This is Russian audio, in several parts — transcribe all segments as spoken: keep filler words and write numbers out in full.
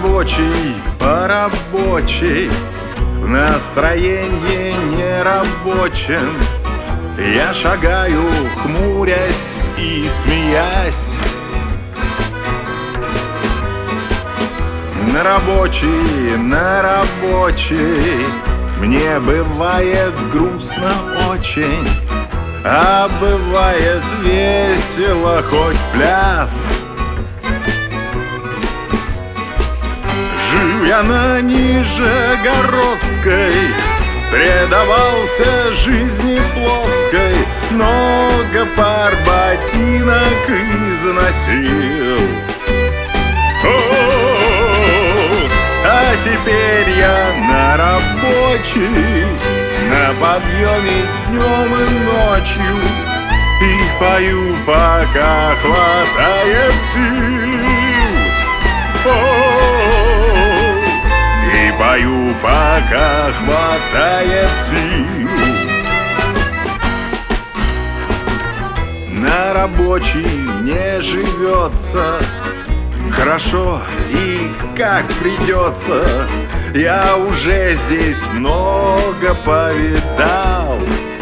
Рабочий по рабочей, в настроении нерабочем я шагаю, хмурясь и смеясь. На рабочий, на рабочий мне бывает грустно очень, а бывает весело хоть в пляс. Жил я на Нижегородской, предавался жизни плотской, много пар ботинок износил. О, а теперь я на рабочий, на подъеме днем и ночью, и пою, пока хватает сил. О, и пою, пока хватает сил. На рабочий не живется хорошо и как придется. Я уже здесь много повидал.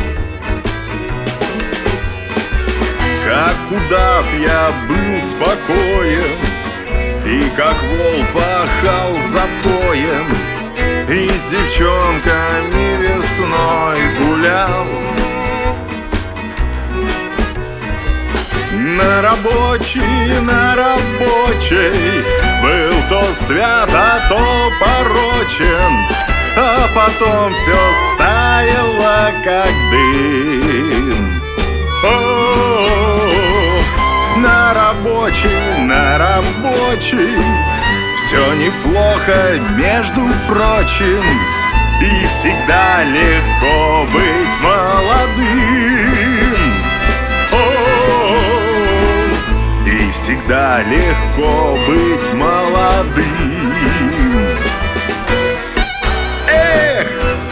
Как удав я был спокоен, и как вол пахал запоем, и с девчонками весной гулял. На рабочий, на рабочей был то свят, а то порочен, а потом все стаяло, как дым. О, на рабочий, на рабочий все неплохо, между прочим, и всегда легко быть молодым. О, и всегда легко быть молодым. Эх!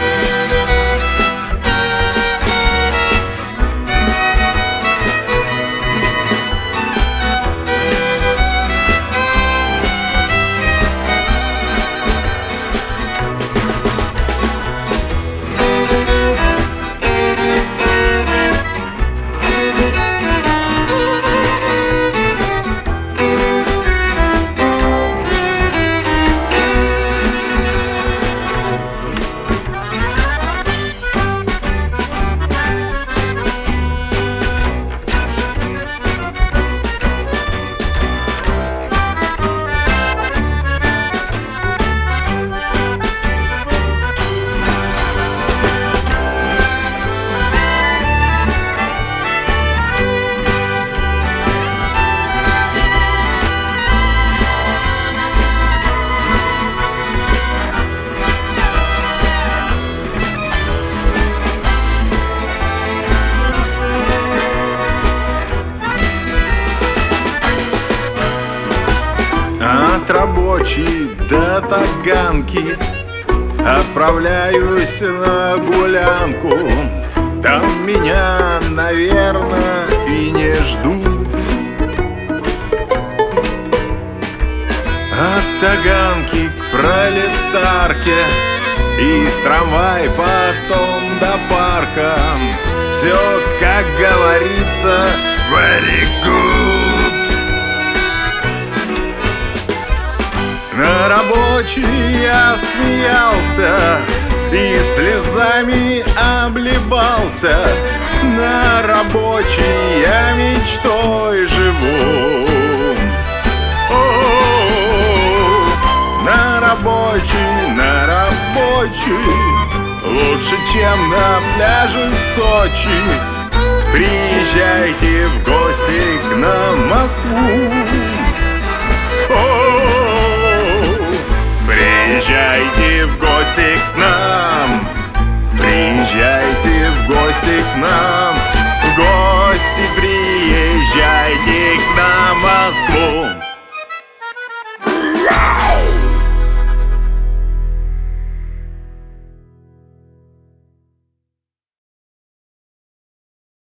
От рабочей до Таганки отправляюсь на гулянку. Там меня, наверное, и не ждут. От Таганки к Пролетарке и в трамвай, потом до парка. Все, как говорится, very good. На рабочий я смеялся и слезами обливался. На рабочий я мечтой живу. О, на рабочий, на рабочий лучше, чем на пляже в Сочи. Приезжайте в гости к нам в Москву. Приезжайте в гости к нам, приезжайте в гости к нам, в гости приезжайте к нам в Москву.